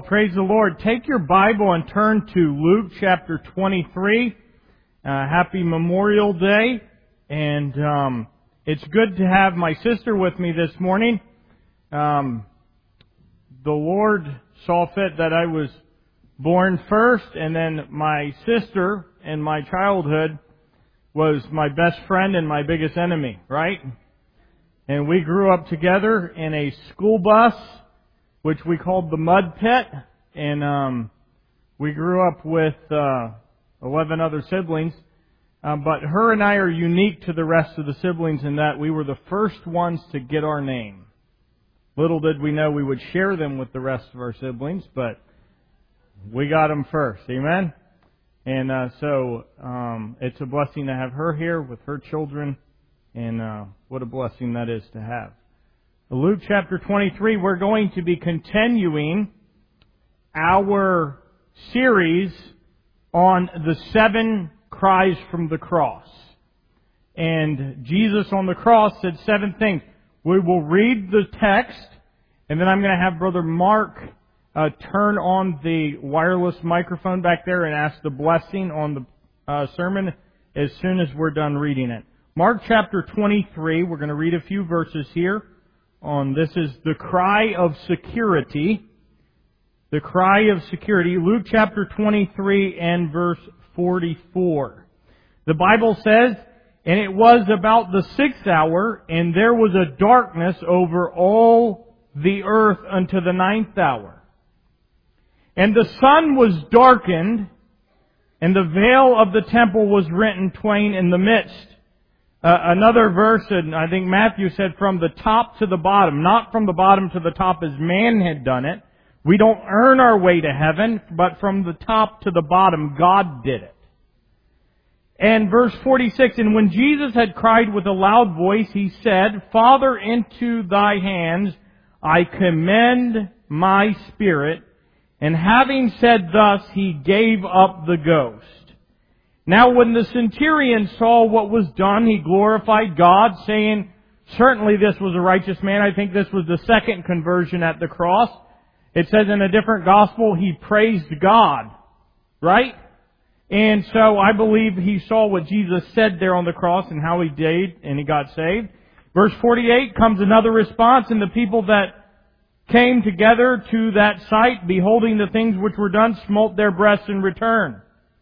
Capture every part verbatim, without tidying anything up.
Praise the Lord. Take your Bible and turn to Luke chapter twenty-three. Uh, happy Memorial Day. And um, it's good to have my sister with me this morning. Um, the Lord saw fit that I was born first, and then my sister in my childhood was my best friend and my biggest enemy, right? And we grew up together in a school bus, which we called the Mud Pit, and um, we grew up with uh, eleven other siblings. Um, but her and I are unique to the rest of the siblings in that we were the first ones to get our name. Little did we know we would share them with the rest of our siblings, but we got them first. Amen? And uh, so um, it's a blessing to have her here with her children, and uh, what a blessing that is to have. Luke chapter twenty-three, we're going to be continuing our series on the seven cries from the cross. And Jesus on the cross said seven things. We will read the text, and then I'm going to have Brother Mark uh, turn on the wireless microphone back there and ask the blessing on the uh, sermon as soon as we're done reading it. Mark chapter twenty-three, we're going to read a few verses here. On this is the cry of security. The cry of security. Luke chapter twenty-three and verse forty-four. The Bible says, "And it was about the sixth hour, and there was a darkness over all the earth unto the ninth hour. And the sun was darkened, and the veil of the temple was rent in twain in the midst." Uh, another verse, and I think Matthew said, from the top to the bottom, not from the bottom to the top as man had done it. We don't earn our way to heaven, but from the top to the bottom, God did it. And verse forty-six, "And when Jesus had cried with a loud voice, He said, Father, into Thy hands I commend my spirit. And having said thus, He gave up the ghost. Now when the centurion saw what was done, he glorified God, saying, Certainly this was a righteous man." I think this was the second conversion at the cross. It says in a different gospel, he praised God. Right? And so I believe he saw what Jesus said there on the cross and how he did, and he got saved. Verse forty-eight comes another response, "And the people that came together to that sight, beholding the things which were done, smote their breasts in return.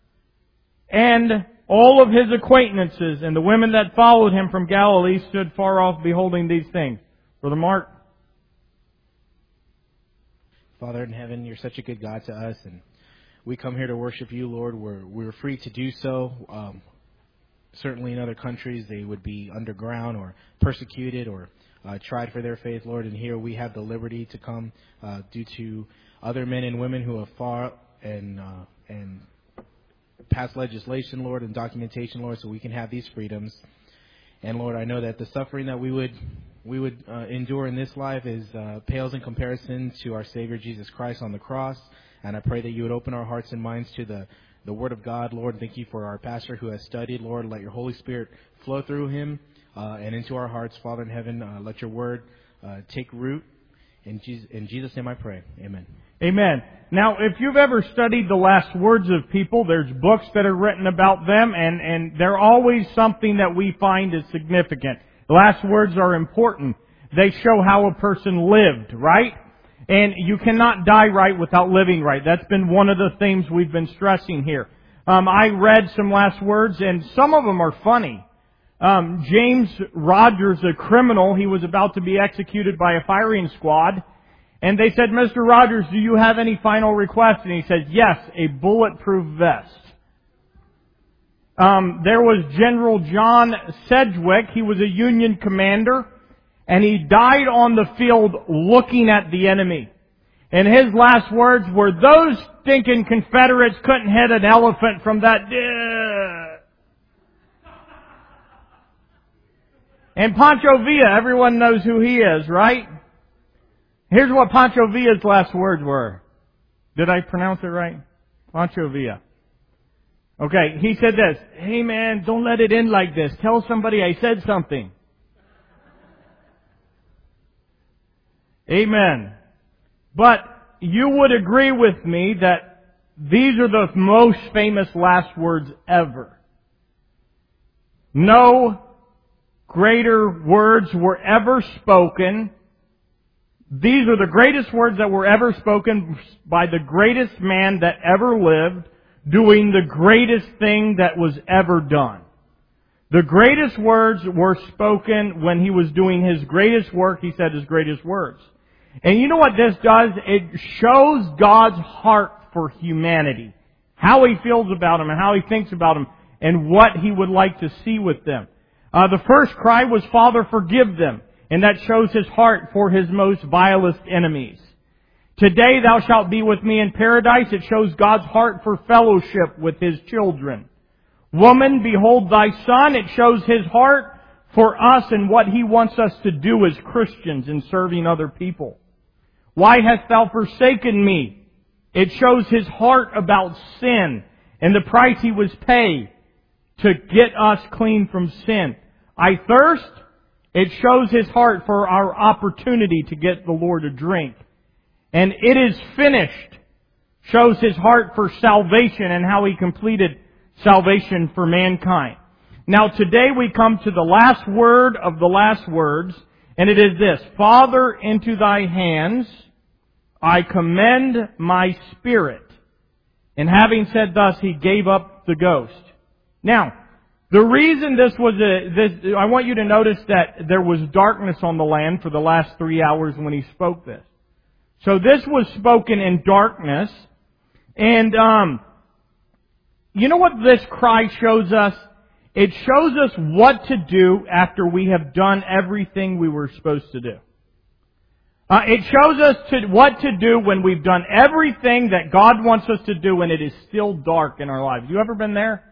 And all of His acquaintances and the women that followed Him from Galilee stood far off beholding these things." Brother Mark. Father in heaven, You're such a good God to us, and we come here to worship You, Lord. We're, we're free to do so. Um, certainly in other countries, they would be underground or persecuted or uh, tried for their faith, Lord. And here we have the liberty to come uh, due to other men and women who have fought and uh, and passed legislation, Lord, and documentation, Lord, so we can have these freedoms. And Lord, I know that the suffering that we would we would uh, endure in this life is uh, pales in comparison to our Savior Jesus Christ on the cross. And I pray that You would open our hearts and minds to the, the Word of God, Lord. Thank You for our pastor who has studied, Lord. Let Your Holy Spirit flow through him uh, and into our hearts, Father in heaven. Uh, let Your Word uh, take root. In Jesus, in Jesus' name I pray. Amen. Amen. Now, if you've ever studied the last words of people, there's books that are written about them, and, and they're always something that we find is significant. The last words are important. They show how a person lived, right? And you cannot die right without living right. That's been one of the themes we've been stressing here. Um, I read some last words, and some of them are funny. Um, James Rogers, a criminal, he was about to be executed by a firing squad. And they said, "Mister Rogers, do you have any final requests?" And he said, "Yes, a bulletproof vest." Um, there was General John Sedgwick. He was a Union commander. And he died on the field looking at the enemy. And his last words were, "Those stinking Confederates couldn't hit an elephant from that..." And Pancho Villa, everyone knows who he is, right? Here's what Pancho Villa's last words were. Did I pronounce it right? Pancho Villa. Okay, he said this, "Hey man, don't let it end like this. Tell somebody I said something." Amen. But you would agree with me that these are the most famous last words ever. No greater words were ever spoken. These are the greatest words that were ever spoken by the greatest man that ever lived, doing the greatest thing that was ever done. The greatest words were spoken when He was doing His greatest work. He said His greatest words. And you know what this does? It shows God's heart for humanity. How He feels about them and how He thinks about them and what He would like to see with them. Uh, the first cry was, Father, forgive them. And that shows His heart for His most vilest enemies. Today thou shalt be with me in paradise. It shows God's heart for fellowship with His children. Woman, behold thy son. It shows His heart for us and what He wants us to do as Christians in serving other people. Why hast thou forsaken me? It shows His heart about sin and the price He was paid to get us clean from sin. I thirst. It shows His heart for our opportunity to get the Lord a drink. And it is finished shows His heart for salvation and how He completed salvation for mankind. Now today we come to the last word of the last words, and it is this: Father, into thy hands I commend my spirit. And having said thus, He gave up the ghost. Now, the reason this was a, this, I want you to notice that there was darkness on the land for the last three hours when He spoke this. So this was spoken in darkness. And, um, you know what this cry shows us? It shows us what to do after we have done everything we were supposed to do. Uh, it shows us to, what to do when we've done everything that God wants us to do and it is still dark in our lives. You ever been there?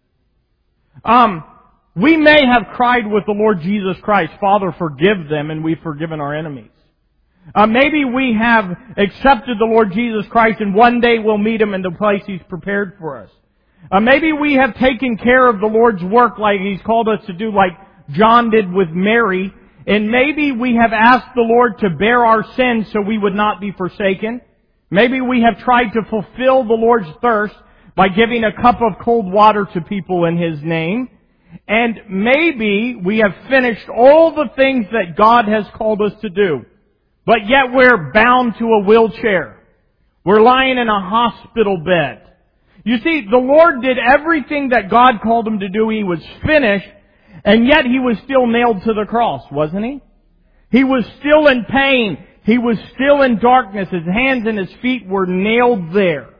Um, we may have cried with the Lord Jesus Christ, Father, forgive them, and we've forgiven our enemies. Uh, maybe we have accepted the Lord Jesus Christ and one day we'll meet Him in the place He's prepared for us. Uh, maybe we have taken care of the Lord's work like He's called us to do, like John did with Mary. And maybe we have asked the Lord to bear our sins so we would not be forsaken. Maybe we have tried to fulfill the Lord's thirst by giving a cup of cold water to people in His name. And maybe we have finished all the things that God has called us to do. But yet we're bound to a wheelchair. We're lying in a hospital bed. You see, the Lord did everything that God called Him to do. He was finished, and yet He was still nailed to the cross, wasn't He? He was still in pain. He was still in darkness. His hands and His feet were nailed there.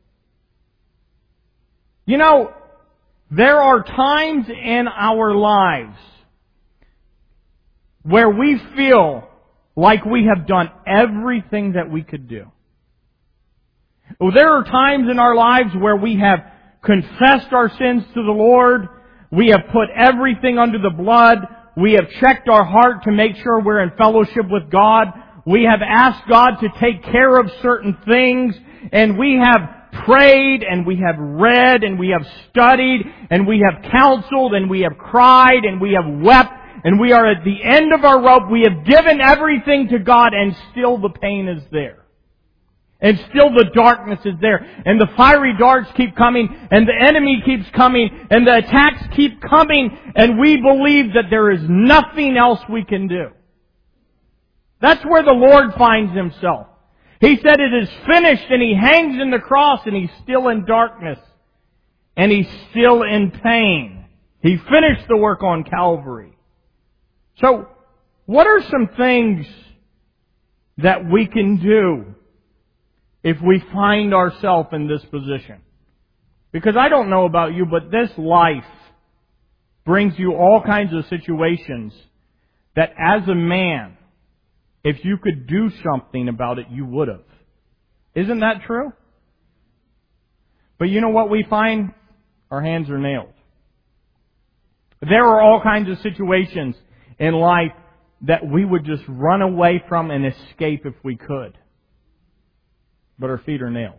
You know, there are times in our lives where we feel like we have done everything that we could do. There are times in our lives where we have confessed our sins to the Lord. We have put everything under the blood. We have checked our heart to make sure we're in fellowship with God. We have asked God to take care of certain things. And we have prayed and we have read and we have studied and we have counseled and we have cried and we have wept. And we are at the end of our rope. We have given everything to God and still the pain is there. And still the darkness is there. And the fiery darts keep coming. And the enemy keeps coming. And the attacks keep coming. And we believe that there is nothing else we can do. That's where the Lord finds Himself. He said it is finished, and He hangs in the cross and He's still in darkness. And He's still in pain. He finished the work on Calvary. So, what are some things that we can do if we find ourselves in this position? Because I don't know about you, but this life brings you all kinds of situations that as a man, if you could do something about it, you would have. Isn't that true? But you know what we find? Our hands are nailed. There are all kinds of situations in life that we would just run away from and escape if we could. But our feet are nailed.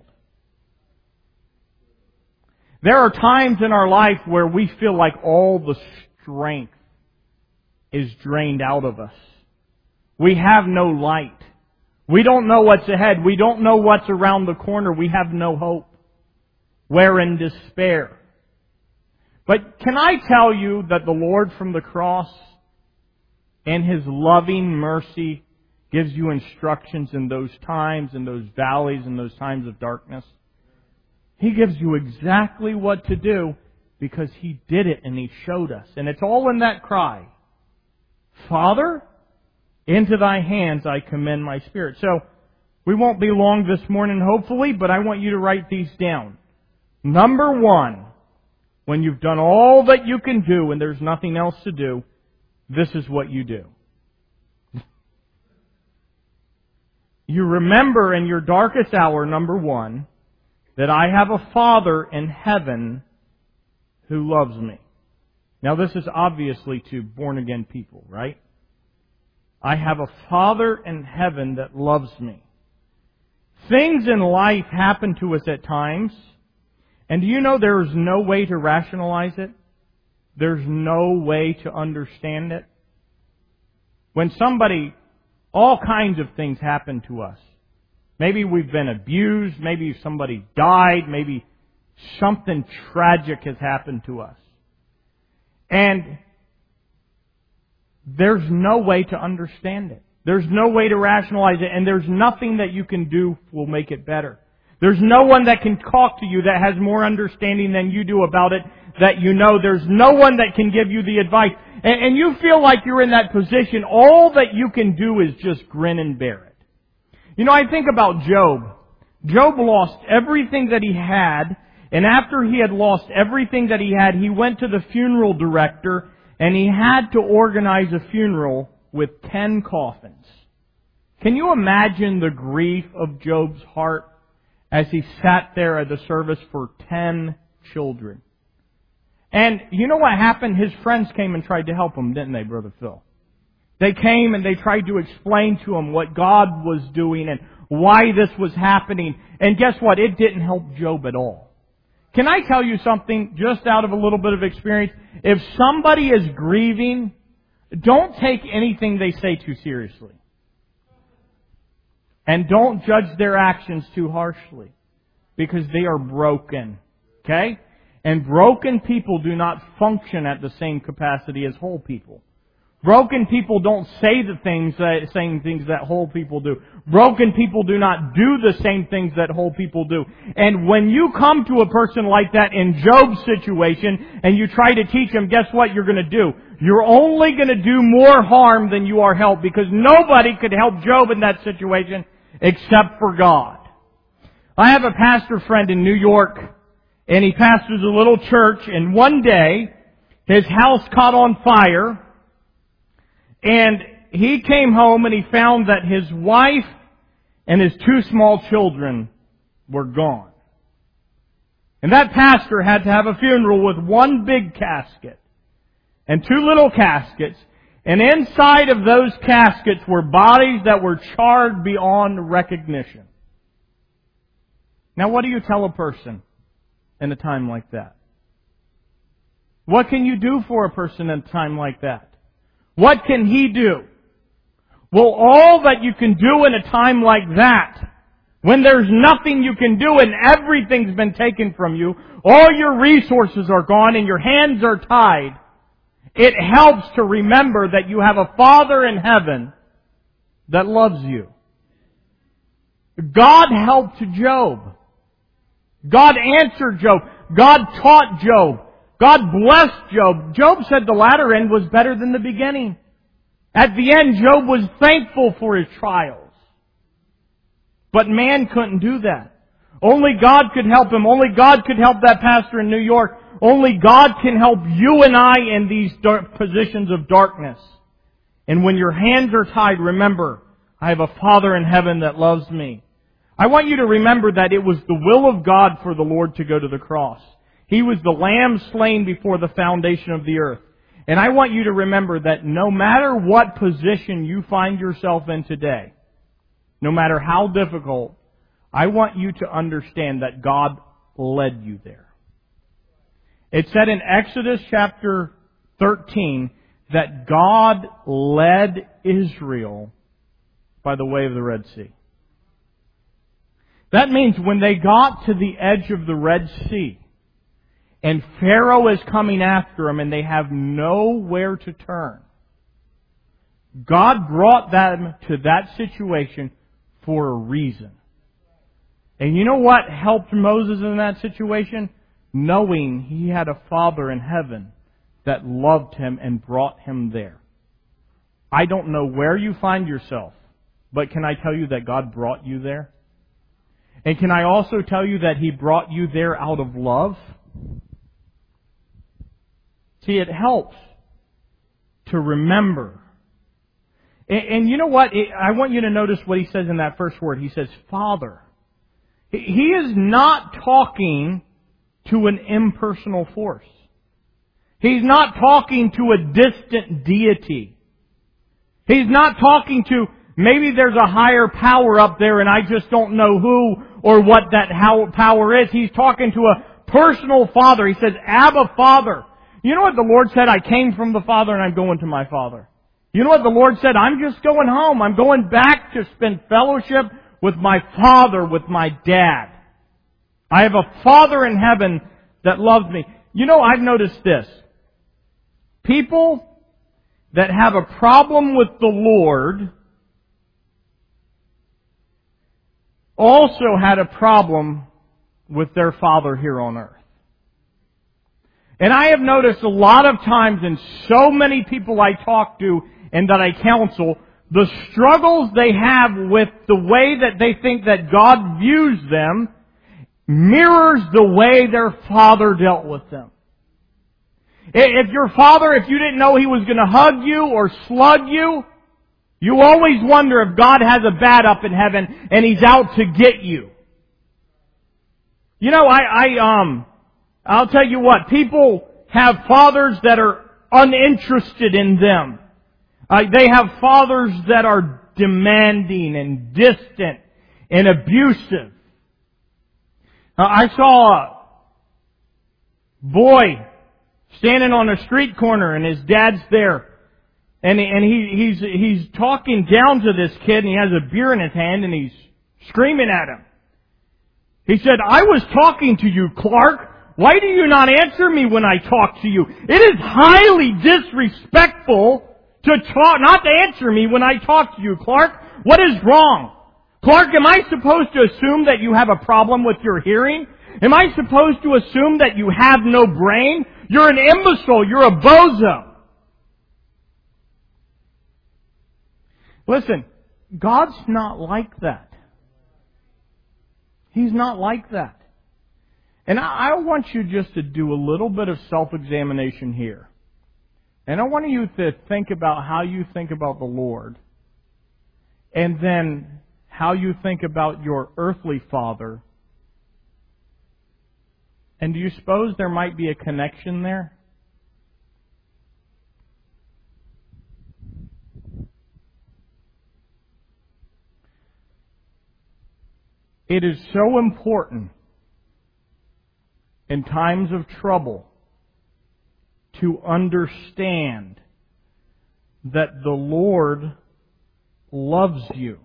There are times in our life where we feel like all the strength is drained out of us. We have no light. We don't know what's ahead. We don't know what's around the corner. We have no hope. We're in despair. But can I tell you that the Lord from the cross, in His loving mercy, gives you instructions in those times, in those valleys, in those times of darkness? He gives you exactly what to do because He did it and He showed us. And it's all in that cry. Father, into Thy hands I commend my spirit. So, we won't be long this morning, hopefully, but I want you to write these down. Number one, when you've done all that you can do and there's nothing else to do, this is what you do. You remember in your darkest hour, number one, that I have a Father in heaven who loves me. Now this is obviously to born-again people, right? I have a Father in heaven that loves me. Things in life happen to us at times, and do you know there is no way to rationalize it? There's no way to understand it. When somebody, all kinds of things happen to us. Maybe we've been abused, maybe somebody died, maybe something tragic has happened to us. And there's no way to understand it. There's no way to rationalize it, and there's nothing that you can do will make it better. There's no one that can talk to you that has more understanding than you do about it, that you know. There's no one that can give you the advice. And, and you feel like you're in that position. All that you can do is just grin and bear it. You know, I think about Job. Job lost everything that he had, and after he had lost everything that he had, he went to the funeral director, and he had to organize a funeral with ten coffins. Can you imagine the grief of Job's heart as he sat there at the service for ten children? And you know what happened? His friends came and tried to help him, didn't they, Brother Phil? They came and they tried to explain to him what God was doing and why this was happening. And guess what? It didn't help Job at all. Can I tell you something just out of a little bit of experience? If somebody is grieving, don't take anything they say too seriously. And don't judge their actions too harshly. Because they are broken. Okay? And broken people do not function at the same capacity as whole people. Broken people don't say the things that, same things that whole people do. Broken people do not do the same things that whole people do. And when you come to a person like that in Job's situation and you try to teach him, guess what you're going to do? You're only going to do more harm than you are help, because nobody could help Job in that situation except for God. I have a pastor friend in New York, and he pastors a little church, and one day his house caught on fire. And he came home and he found that his wife and his two small children were gone. And that pastor had to have a funeral with one big casket and two little caskets. And inside of those caskets were bodies that were charred beyond recognition. Now, what do you tell a person in a time like that? What can you do for a person in a time like that? What can he do? Well, all that you can do in a time like that, when there's nothing you can do and everything's been taken from you, all your resources are gone and your hands are tied, it helps to remember that you have a Father in heaven that loves you. God helped Job. God answered Job. God taught Job. God blessed Job. Job said the latter end was better than the beginning. At the end, Job was thankful for his trials. But man couldn't do that. Only God could help him. Only God could help that pastor in New York. Only God can help you and I in these dark positions of darkness. And when your hands are tied, remember, I have a Father in heaven that loves me. I want you to remember that it was the will of God for the Lord to go to the cross. He was the lamb slain before the foundation of the earth. And I want you to remember that no matter what position you find yourself in today, no matter how difficult, I want you to understand that God led you there. It said in Exodus chapter thirteen that God led Israel by the way of the Red Sea. That means when they got to the edge of the Red Sea, and Pharaoh is coming after them and they have nowhere to turn, God brought them to that situation for a reason. And you know what helped Moses in that situation? Knowing he had a Father in heaven that loved him and brought him there. I don't know where you find yourself, but can I tell you that God brought you there? And can I also tell you that He brought you there out of love? See, it helps to remember. And, and you know what? It, I want you to notice what He says in that first word. He says, Father. He, he is not talking to an impersonal force. He's not talking to a distant deity. He's not talking to, maybe there's a higher power up there and I just don't know who or what that power is. He's talking to a personal Father. He says, Abba, Father. You know what the Lord said? I came from the Father and I'm going to my Father. You know what the Lord said? I'm just going home. I'm going back to spend fellowship with my Father, with my Dad. I have a Father in heaven that loves me. You know, I've noticed this. People that have a problem with the Lord also had a problem with their Father here on earth. And I have noticed a lot of times in so many people I talk to and that I counsel, the struggles they have with the way that they think that God views them mirrors the way their Father dealt with them. If your Father, if you didn't know He was going to hug you or slug you, you always wonder if God has a bat up in heaven and He's out to get you. You know, I, I, um, I'll tell you what, people have fathers that are uninterested in them. Uh, they have fathers that are demanding and distant and abusive. Uh, I saw a boy standing on a street corner and his dad's there. And, and he, he's, he's talking down to this kid and he has a beer in his hand and he's screaming at him. He said, I was talking to you, Clark. Why do you not answer me when I talk to you? It is highly disrespectful to talk, not to answer me when I talk to you, Clark. What is wrong? Clark, am I supposed to assume that you have a problem with your hearing? Am I supposed to assume that you have no brain? You're an imbecile. You're a bozo. Listen, God's not like that. He's not like that. And I, I want you just to do a little bit of self-examination here. And I want you to think about how you think about the Lord. And then how you think about your earthly father. And do you suppose there might be a connection there? It is so important in times of trouble to understand that the Lord loves you.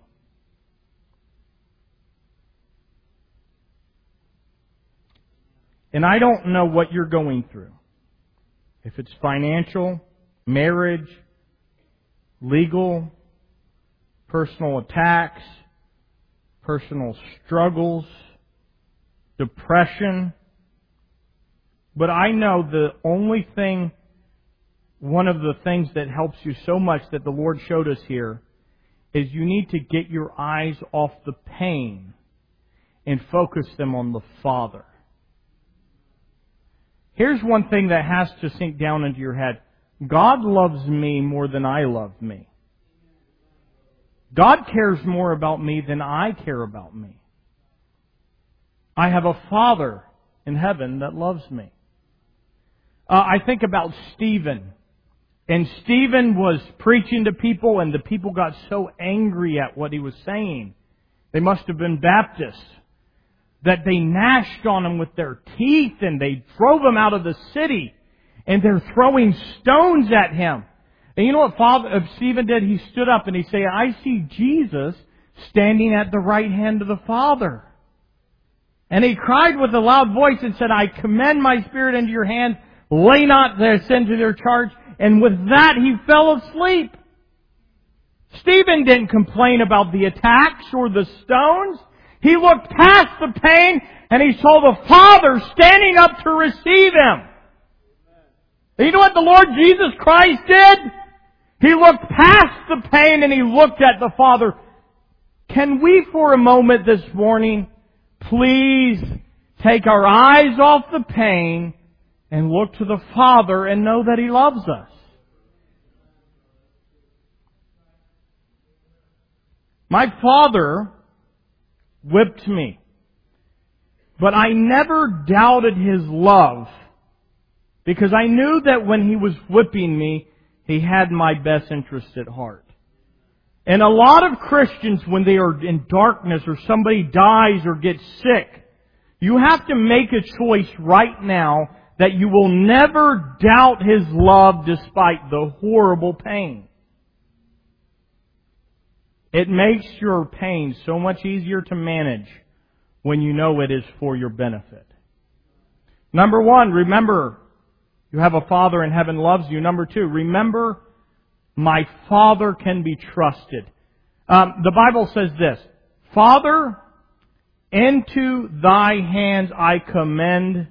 And I don't know what you're going through. If it's financial, marriage, legal, personal attacks, personal struggles, depression. But I know the only thing, one of the things that helps you so much that the Lord showed us here, is you need to get your eyes off the pain and focus them on the Father. Here's one thing that has to sink down into your head. God loves me more than I love me. God cares more about me than I care about me. I have a Father in heaven that loves me. Uh, I think about Stephen. And Stephen was preaching to people and the people got so angry at what he was saying. They must have been Baptists. That they gnashed on him with their teeth and they drove him out of the city. And they're throwing stones at him. And you know what Father Stephen did? He stood up and he said, I see Jesus standing at the right hand of the Father. And he cried with a loud voice and said, I commend my spirit into your hands. Lay not their sin to their charge. And with that he fell asleep. Stephen didn't complain about the attacks or the stones. He looked past the pain and he saw the Father standing up to receive him. You know what the Lord Jesus Christ did? He looked past the pain and he looked at the Father. Can we for a moment this morning please take our eyes off the pain and look to the Father and know that He loves us? My father whipped me, but I never doubted his love because I knew that when he was whipping me, he had my best interest at heart. And a lot of Christians, when they are in darkness or somebody dies or gets sick, you have to make a choice right now that you will never doubt His love despite the horrible pain. It makes your pain so much easier to manage when you know it is for your benefit. Number one, remember you have a Father in heaven loves you. Number two, remember my Father can be trusted. Um, the Bible says this, Father, into Thy hands I commend.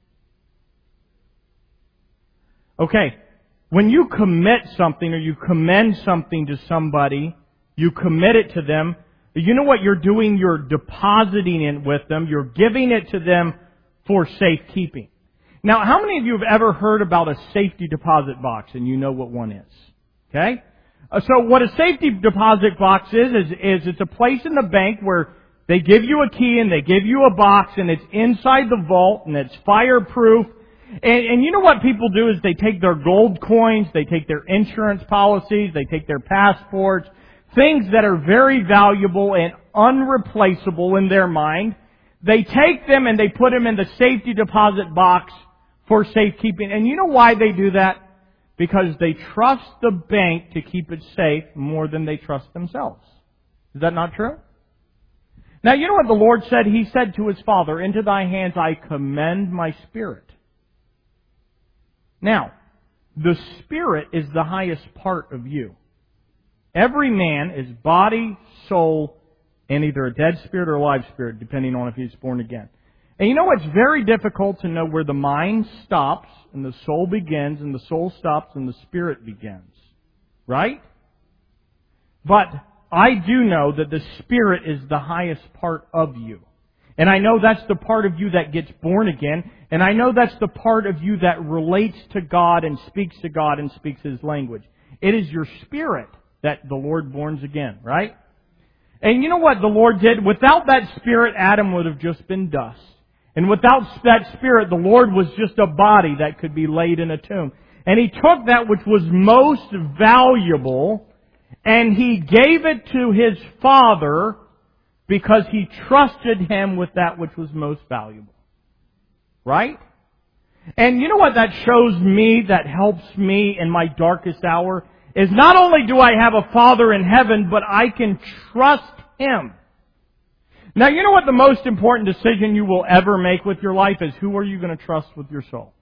Okay, when you commit something or you commend something to somebody, you commit it to them. You know what you're doing? You're depositing it with them. You're giving it to them for safekeeping. Now, how many of you have ever heard about a safety deposit box and you know what one is? Okay? Uh, so what a safety deposit box is, is, is it's a place in the bank where they give you a key and they give you a box and it's inside the vault and it's fireproof. And, and you know what people do is they take their gold coins, they take their insurance policies, they take their passports, things that are very valuable and unreplaceable in their mind. They take them and they put them in the safety deposit box for safekeeping. And you know why they do that? Because they trust the bank to keep it safe more than they trust themselves. Is that not true? Now, you know what the Lord said? He said to His Father, into Thy hands I commend my spirit. Now, the spirit is the highest part of you. Every man is body, soul, and either a dead spirit or a live spirit, depending on if he's born again. And you know, it's very difficult to know where the mind stops and the soul begins, and the soul stops and the spirit begins. Right? But I do know that the spirit is the highest part of you. And I know that's the part of you that gets born again. And I know that's the part of you that relates to God and speaks to God and speaks His language. It is your spirit that the Lord borns again, right? And you know what the Lord did? Without that spirit, Adam would have just been dust. And without that spirit, the Lord was just a body that could be laid in a tomb. And He took that which was most valuable and He gave it to His Father because He trusted Him with that which was most valuable. Right? And you know what that shows me, that helps me in my darkest hour? Is not only do I have a Father in heaven, but I can trust Him. Now, you know what the most important decision you will ever make with your life is? Who are you going to trust with your soul?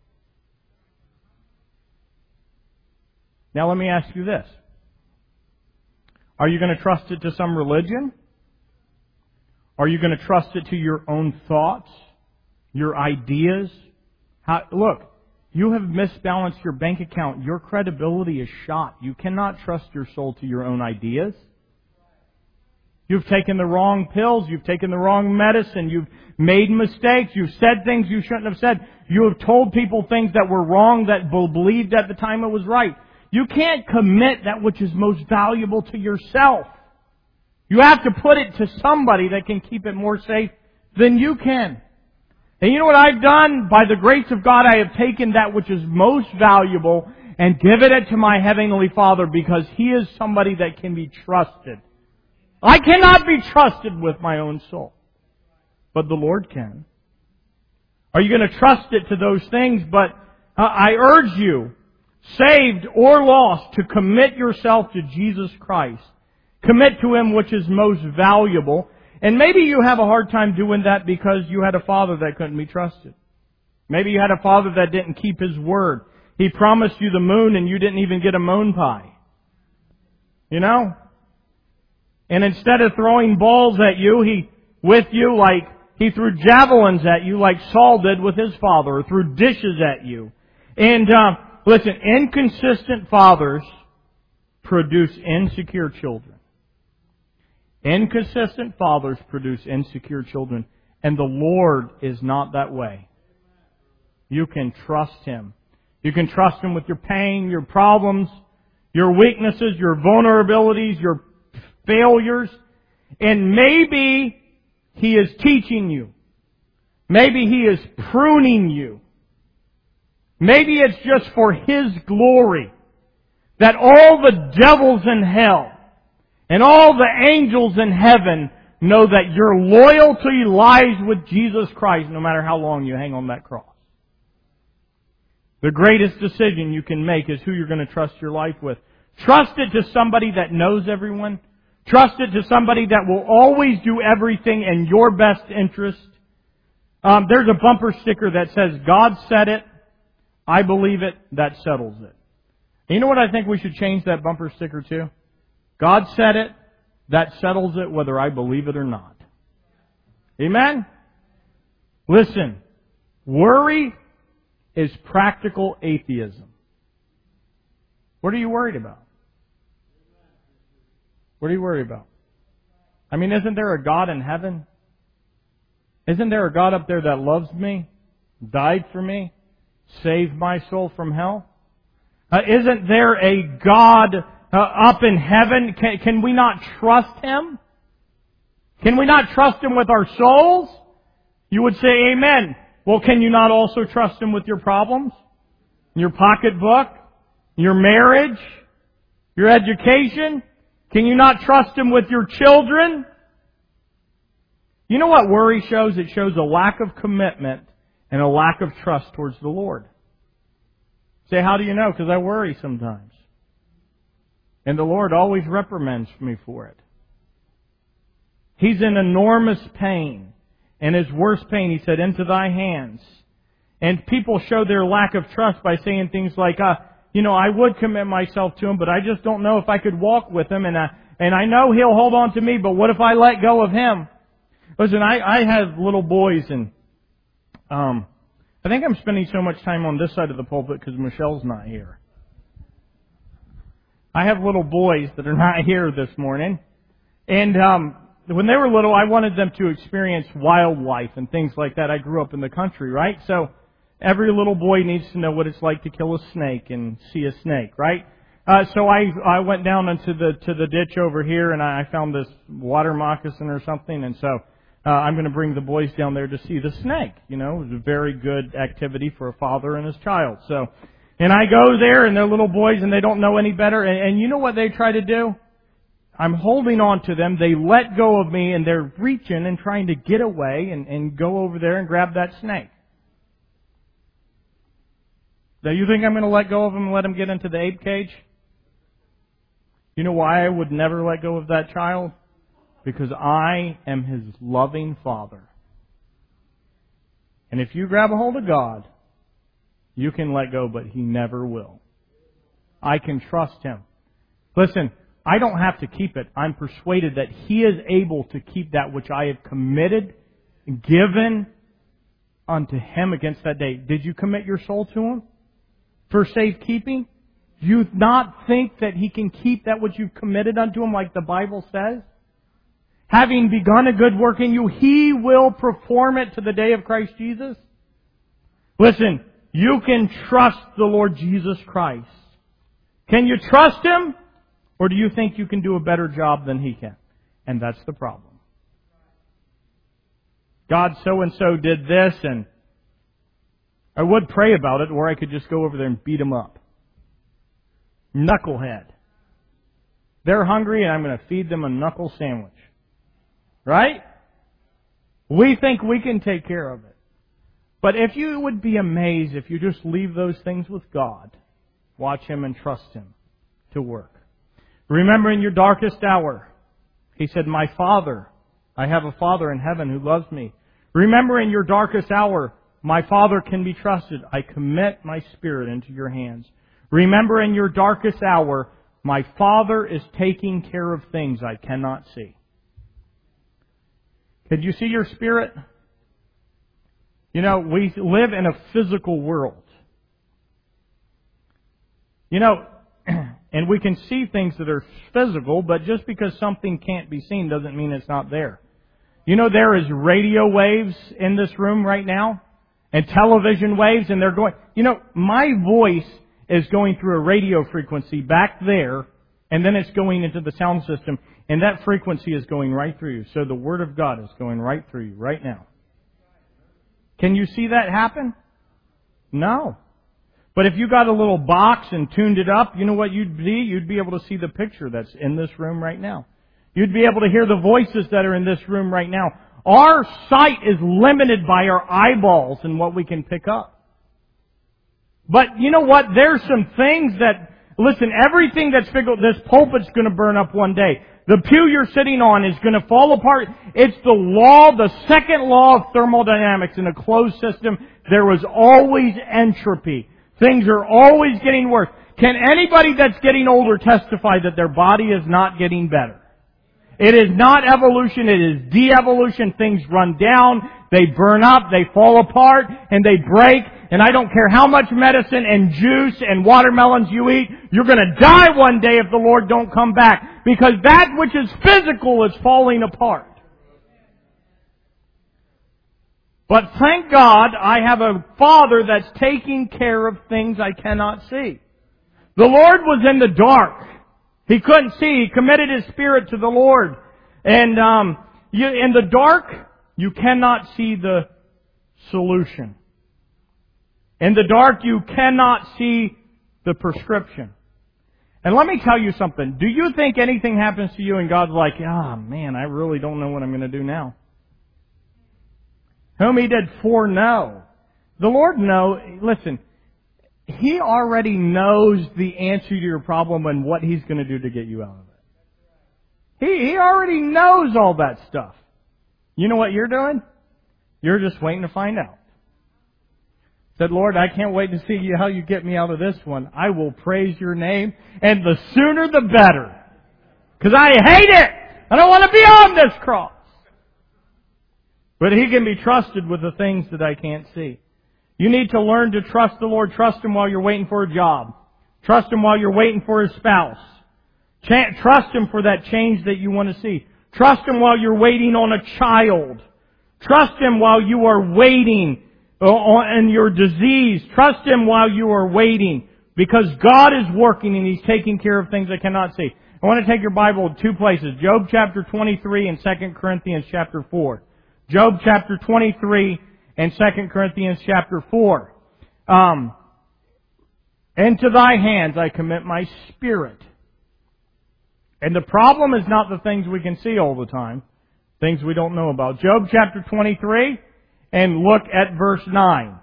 Now, let me ask you this. Are you going to trust it to some religion? Are you going to trust it to your own thoughts? Your ideas? How, look, you have misbalanced your bank account. Your credibility is shot. You cannot trust your soul to your own ideas. You've taken the wrong pills. You've taken the wrong medicine. You've made mistakes. You've said things you shouldn't have said. You have told people things that were wrong that believed at the time it was right. You can't commit that which is most valuable to yourself. You have to put it to somebody that can keep it more safe than you can. And you know what I've done? By the grace of God, I have taken that which is most valuable and given it to my Heavenly Father because He is somebody that can be trusted. I cannot be trusted with my own soul, but the Lord can. Are you going to trust it to those things? But uh, I urge you, saved or lost, to commit yourself to Jesus Christ. Commit to Him which is most valuable. And maybe you have a hard time doing that because you had a father that couldn't be trusted. Maybe you had a father that didn't keep his word. He promised you the moon and you didn't even get a moon pie. You know? And instead of throwing balls at you, he, with you, like, he threw javelins at you like Saul did with his father, or threw dishes at you. And, uh, listen, inconsistent fathers produce insecure children. Inconsistent fathers produce insecure children. And the Lord is not that way. You can trust Him. You can trust Him with your pain, your problems, your weaknesses, your vulnerabilities, your failures. And maybe He is teaching you. Maybe He is pruning you. Maybe it's just for His glory that all the devils in hell and all the angels in heaven know that your loyalty lies with Jesus Christ no matter how long you hang on that cross. The greatest decision you can make is who you're going to trust your life with. Trust it to somebody that knows everyone. Trust it to somebody that will always do everything in your best interest. Um, there's a bumper sticker that says, God said it, I believe it, that settles it. And you know what I think we should change that bumper sticker to? God said it, that settles it whether I believe it or not. Amen? Listen, worry is practical atheism. What are you worried about? What are you worried about? I mean, isn't there a God in heaven? Isn't there a God up there that loves me, died for me, saved my soul from hell? Uh, isn't there a God uh, up in heaven? Can, can we not trust Him? Can we not trust Him with our souls? You would say amen. Well, can you not also trust Him with your problems? Your pocketbook? Your marriage? Your education? Can you not trust Him with your children? You know what worry shows? It shows a lack of commitment and a lack of trust towards the Lord. Say, how do you know? Because I worry sometimes. And the Lord always reprimands me for it. He's in enormous pain. And His worst pain, He said, into thy hands. And people show their lack of trust by saying things like, uh, you know, I would commit myself to Him, but I just don't know if I could walk with Him. And, uh, and I know He'll hold on to me, but what if I let go of Him? Listen, I, I have little boys, and um, I think I'm spending so much time on this side of the pulpit because Michelle's not here. I have little boys that are not here this morning. And um, when they were little, I wanted them to experience wildlife and things like that. I grew up in the country, right? So every little boy needs to know what it's like to kill a snake and see a snake, right? Uh, so I I went down into the to the ditch over here, and I found this water moccasin or something, and so uh, I'm going to bring the boys down there to see the snake. You know, it was a very good activity for a father and his child. So, and I go there, and they're little boys, and they don't know any better. And, and you know what they try to do? I'm holding on to them. They let go of me, and they're reaching and trying to get away and, and go over there and grab that snake. Now, you think I'm going to let go of them and let them get into the ape cage? You know why I would never let go of that child? Because I am His loving Father. And if you grab a hold of God, you can let go, but He never will. I can trust Him. Listen, I don't have to keep it. I'm persuaded that He is able to keep that which I have committed, given unto Him against that day. Did you commit your soul to Him for safekeeping? Do you not think that He can keep that which you've committed unto Him like the Bible says? Having begun a good work in you, He will perform it to the day of Christ Jesus. Listen, you can trust the Lord Jesus Christ. Can you trust Him? Or do you think you can do a better job than He can? And that's the problem. God so-and-so did this, and I would pray about it, or I could just go over there and beat him up. Knucklehead. They're hungry, and I'm going to feed them a knuckle sandwich. Right? We think we can take care of it. But if you would be amazed if you just leave those things with God, watch Him and trust Him to work. Remember in your darkest hour, He said, my Father I have a Father in heaven who loves me. Remember in your darkest hour, my Father can be trusted. I commit my spirit into your hands. Remember in your darkest hour, my Father is taking care of things I cannot see. Could you see your spirit? You know, we live in a physical world. You know, and we can see things that are physical, but just because something can't be seen doesn't mean it's not there. You know, there is radio waves in this room right now, and television waves, and they're going... You know, my voice is going through a radio frequency back there, and then it's going into the sound system, and that frequency is going right through you. So the Word of God is going right through you right now. Can you see that happen? No. But if you got a little box and tuned it up, you know what you'd be? You'd be able to see the picture that's in this room right now. You'd be able to hear the voices that are in this room right now. Our sight is limited by our eyeballs and what we can pick up. But you know what? There's some things that, listen, everything that's physical, this pulpit's going to burn up one day. The pew you're sitting on is going to fall apart. It's the law, the second law of thermodynamics in a closed system. There was always entropy. Things are always getting worse. Can anybody that's getting older testify that their body is not getting better? It is not evolution, it is de-evolution. Things run down, they burn up, they fall apart, and they break. And I don't care how much medicine and juice and watermelons you eat, you're going to die one day if the Lord don't come back. Because that which is physical is falling apart. But thank God I have a Father that's taking care of things I cannot see. The Lord was in the dark. He couldn't see. He committed His spirit to the Lord. And um, you, in the dark, you cannot see the solution. In the dark, you cannot see the prescription. And let me tell you something. Do you think anything happens to you and God's like, ah, oh, man, I really don't know what I'm going to do now? Whom He did foreknow. The Lord knows, listen, He already knows the answer to your problem and what He's going to do to get you out of it. He, he already knows all that stuff. You know what you're doing? You're just waiting to find out. Said, Lord, I can't wait to see you how you get me out of this one. I will praise your name, and the sooner the better. Because I hate it. I don't want to be on this cross. But He can be trusted with the things that I can't see. You need to learn to trust the Lord. Trust Him while you're waiting for a job. Trust Him while you're waiting for a spouse. Trust Him for that change that you want to see. Trust Him while you're waiting on a child. Trust Him while you are waiting on your disease. Trust Him while you are waiting. Because God is working and He's taking care of things I cannot see. I want to take your Bible to two places. Job chapter twenty-three and Second Corinthians chapter four. Job chapter twenty-three and Second Corinthians chapter four. Um, Into Thy hands I commit my spirit. And the problem is not the things we can see all the time. Things we don't know about. Job chapter twenty-three, and look at verse nine.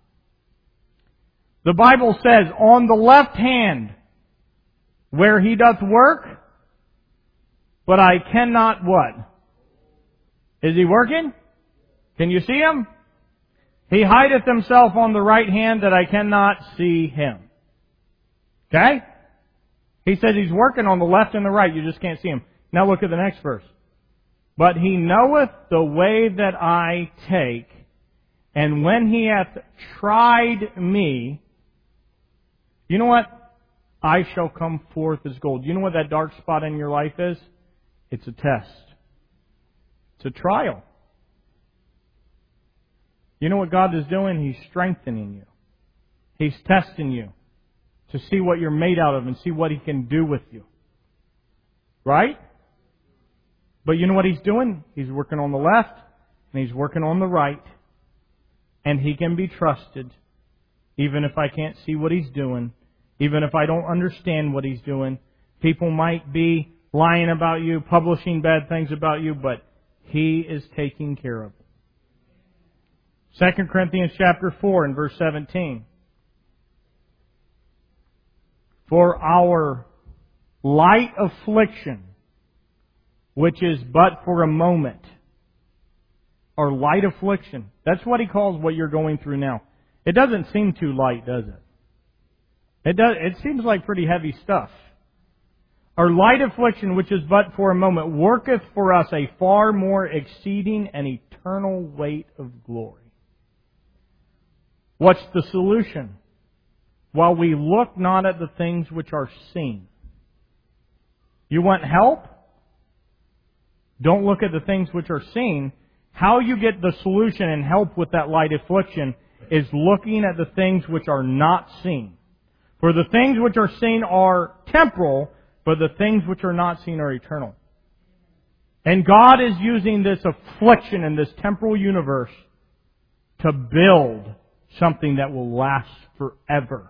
The Bible says, on the left hand, where He doth work, but I cannot what? Is He working? Can you see Him? He hideth Himself on the right hand that I cannot see Him. Okay? He says He's working on the left and the right. You just can't see Him. Now look at the next verse. But He knoweth the way that I take, and when He hath tried me, you know what? I shall come forth as gold. You know what that dark spot in your life is? It's a test. It's a trial. You know what God is doing? He's strengthening you. He's testing you to see what you're made out of and see what He can do with you. Right? But you know what He's doing? He's working on the left and He's working on the right. And He can be trusted even if I can't see what He's doing, even if I don't understand what He's doing. People might be lying about you, publishing bad things about you, but He is taking care of it. Second Corinthians chapter four and verse seventeen. For our light affliction, which is but for a moment. or light affliction. That's what he calls what you're going through now. It doesn't seem too light, does it? It does. It seems like pretty heavy stuff. Our light affliction, which is but for a moment, worketh for us a far more exceeding and eternal weight of glory. What's the solution? While we look not at the things which are seen. You want help? Don't look at the things which are seen. How you get the solution and help with that light affliction is looking at the things which are not seen. For the things which are seen are temporal, but the things which are not seen are eternal. And God is using this affliction in this temporal universe to build something that will last forever.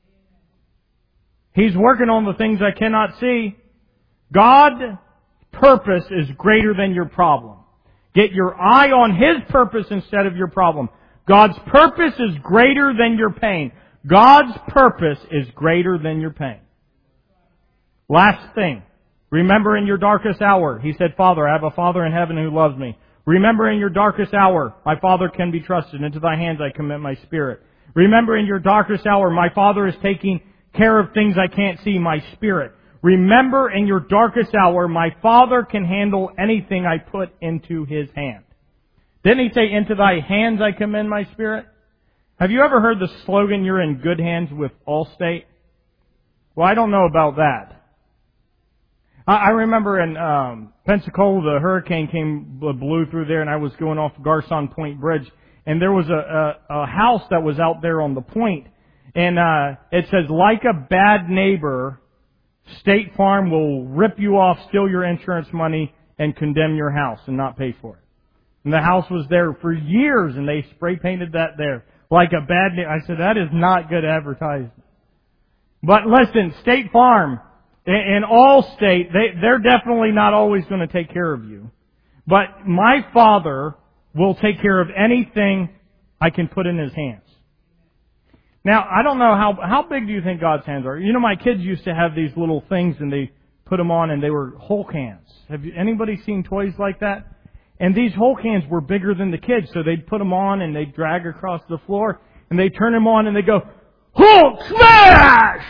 He's working on the things I cannot see. God's purpose is greater than your problem. Get your eye on His purpose instead of your problem. God's purpose is greater than your pain. God's purpose is greater than your pain. Last thing. Remember in your darkest hour, He said, Father, I have a Father in heaven who loves me. Remember in your darkest hour, my Father can be trusted. Into Thy hands I commit my spirit. Remember in your darkest hour, my Father is taking care of things I can't see, my spirit. Remember in your darkest hour, my Father can handle anything I put into His hand. Didn't He say, into Thy hands I commend my spirit? Have you ever heard the slogan, you're in good hands with Allstate? Well, I don't know about that. I remember in um, Pensacola, the hurricane came, blew through there, and I was going off Garcon Point Bridge, and there was a, a, a house that was out there on the point, and uh, it says, like a bad neighbor, State Farm will rip you off, steal your insurance money, and condemn your house and not pay for it. And the house was there for years, and they spray painted that there. Like a bad neighbor. I said, that is not good advertising. But listen, State Farm, in Allstate, they, they're definitely not always going to take care of you. But my Father will take care of anything I can put in His hands. Now, I don't know how how big do you think God's hands are? You know, my kids used to have these little things and they put them on and they were Hulk hands. Have you, anybody seen toys like that? And these Hulk hands were bigger than the kids, so they'd put them on and they'd drag across the floor and they'd turn them on and they'd go, Hulk smash!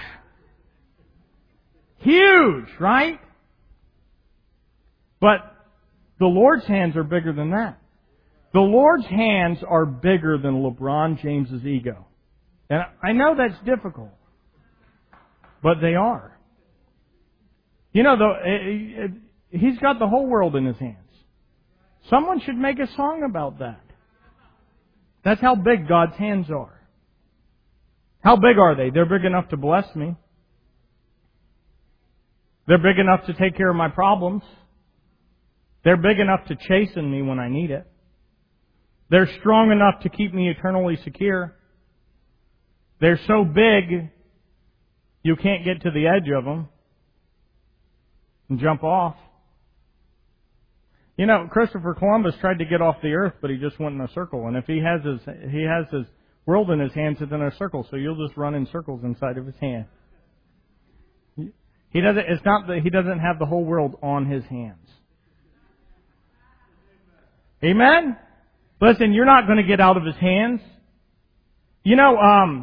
Huge, right? But the Lord's hands are bigger than that. The Lord's hands are bigger than LeBron James's ego. And I know that's difficult, but they are. You know, the, He's got the whole world in His hands. Someone should make a song about that. That's how big God's hands are. How big are they? They're big enough to bless me. They're big enough to take care of my problems. They're big enough to chasten me when I need it. They're strong enough to keep me eternally secure. They're so big, you can't get to the edge of them and jump off. You know, Christopher Columbus tried to get off the earth, but he just went in a circle. And if he has his he has his world in his hands, it's in a circle, so you'll just run in circles inside of his hand. He doesn't. It's not that he doesn't have the whole world on his hands. Amen? Listen, you're not going to get out of His hands. You know, um,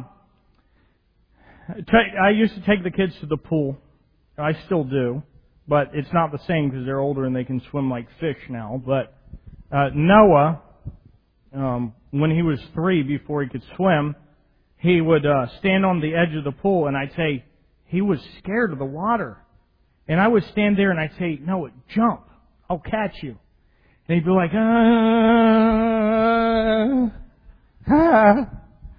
I used to take the kids to the pool. I still do, but it's not the same because they're older and they can swim like fish now. But uh, Noah, um, when he was three, before he could swim, he would uh, stand on the edge of the pool, and I'd say he was scared of the water, and I would stand there and I'd say, "Noah, jump! I'll catch you." And he'd be like, "Ah, ah."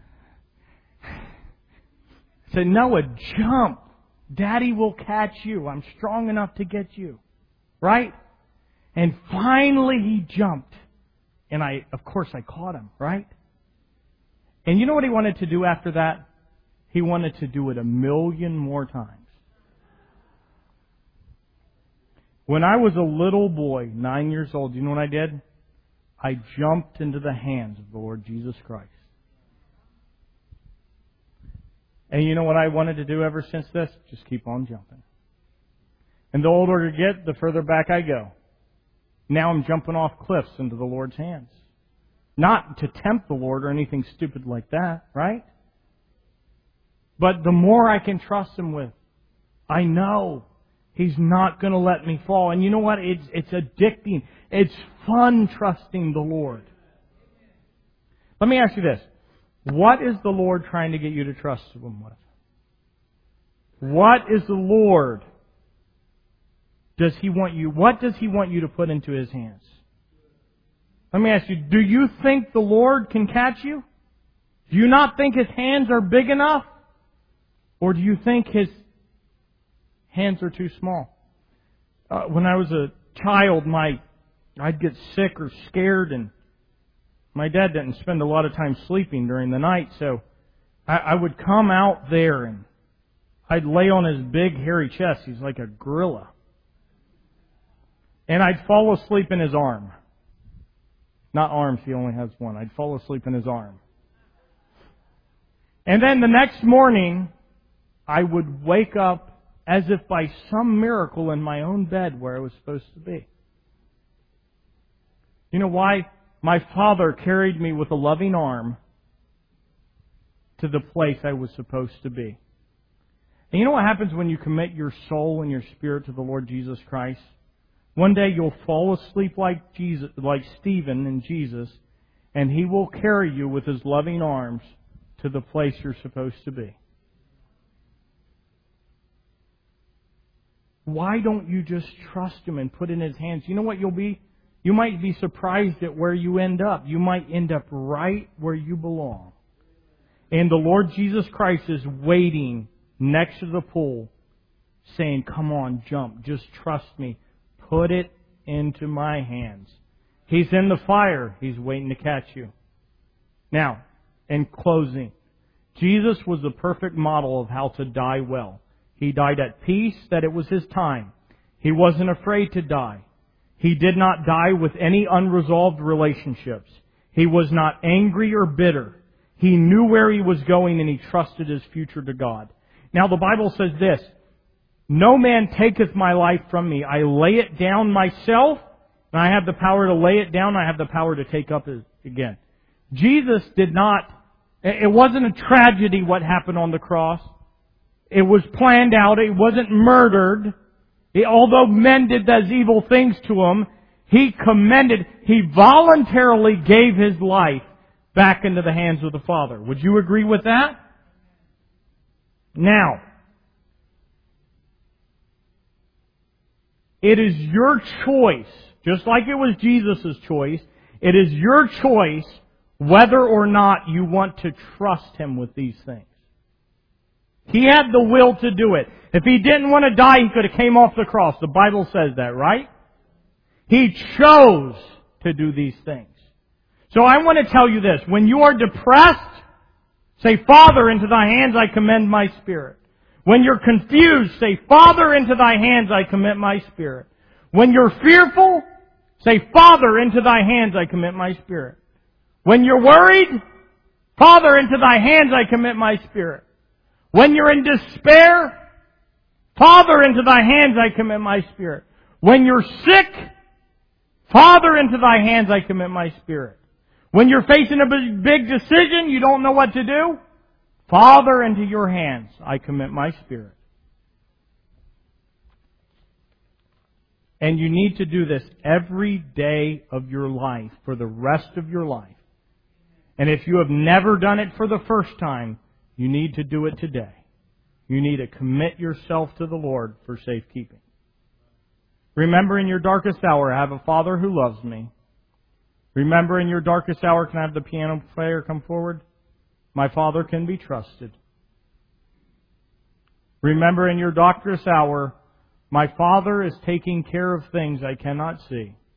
I said, Noah, jump. Daddy will catch you. I'm strong enough to get you. Right? And finally he jumped. And I, of course, I caught him. Right? And you know what he wanted to do after that? He wanted to do it a million more times. When I was a little boy, nine years old, you know what I did? I jumped into the hands of the Lord Jesus Christ. And you know what I wanted to do ever since this? Just keep on jumping. And the older I get, the further back I go. Now I'm jumping off cliffs into the Lord's hands. Not to tempt the Lord or anything stupid like that, right? But the more I can trust Him with, I know He's not going to let me fall. And you know what? It's, it's addicting. It's fun trusting the Lord. Let me ask you this. What is the Lord trying to get you to trust Him with? What is the Lord? Does He want you? What does He want you to put into His hands? Let me ask you, do you think the Lord can catch you? Do you not think His hands are big enough? Or do you think His hands are too small? Uh, when I was a child, my I'd get sick or scared, and my dad didn't spend a lot of time sleeping during the night, so I, I would come out there and I'd lay on his big hairy chest. He's like a gorilla. And I'd fall asleep in his arm. Not arms, he only has one. I'd fall asleep in his arm. And then the next morning, I would wake up as if by some miracle in my own bed where I was supposed to be. You know why? My Father carried me with a loving arm to the place I was supposed to be. And you know what happens when you commit your soul and your spirit to the Lord Jesus Christ? One day you'll fall asleep like Jesus, like Stephen and Jesus, and He will carry you with His loving arms to the place you're supposed to be. Why don't you just trust Him and put it in His hands? You know what you'll be? You might be surprised at where you end up. You might end up right where you belong. And the Lord Jesus Christ is waiting next to the pool, saying, come on, jump, just trust me. Put it into my hands. He's in the fire. He's waiting to catch you. Now, in closing, Jesus was the perfect model of how to die well. He died at peace, that it was His time. He wasn't afraid to die. He did not die with any unresolved relationships. He was not angry or bitter. He knew where He was going, and He trusted His future to God. Now the Bible says this, no man taketh my life from me. I lay it down myself, and I have the power to lay it down. I have the power to take up it again. Jesus did not, it wasn't a tragedy what happened on the cross. It was planned out. It wasn't murdered. He, although men did those evil things to Him, He commended, He voluntarily gave His life back into the hands of the Father. Would you agree with that? Now, it is your choice, just like it was Jesus' choice, it is your choice whether or not you want to trust Him with these things. He had the will to do it. If He didn't want to die, He could have came off the cross. The Bible says that, right? He chose to do these things. So I want to tell you this. When you are depressed, say, Father, into Thy hands I commend my spirit. When you're confused, say, Father, into Thy hands I commit my spirit. When you're fearful, say, Father, into Thy hands I commit my spirit. When you're worried, Father, into Thy hands I commit my spirit. When you're in despair, Father, into Thy hands I commit my spirit. When you're sick, Father, into Thy hands I commit my spirit. When you're facing a big decision, you don't know what to do, Father, into Your hands I commit my spirit. And you need to do this every day of your life, for the rest of your life. And if you have never done it for the first time, you need to do it today. You need to commit yourself to the Lord for safekeeping. Remember, in your darkest hour, I have a Father who loves me. Remember, in your darkest hour, can I have the piano player come forward? My Father can be trusted. Remember, in your darkest hour, my Father is taking care of things I cannot see.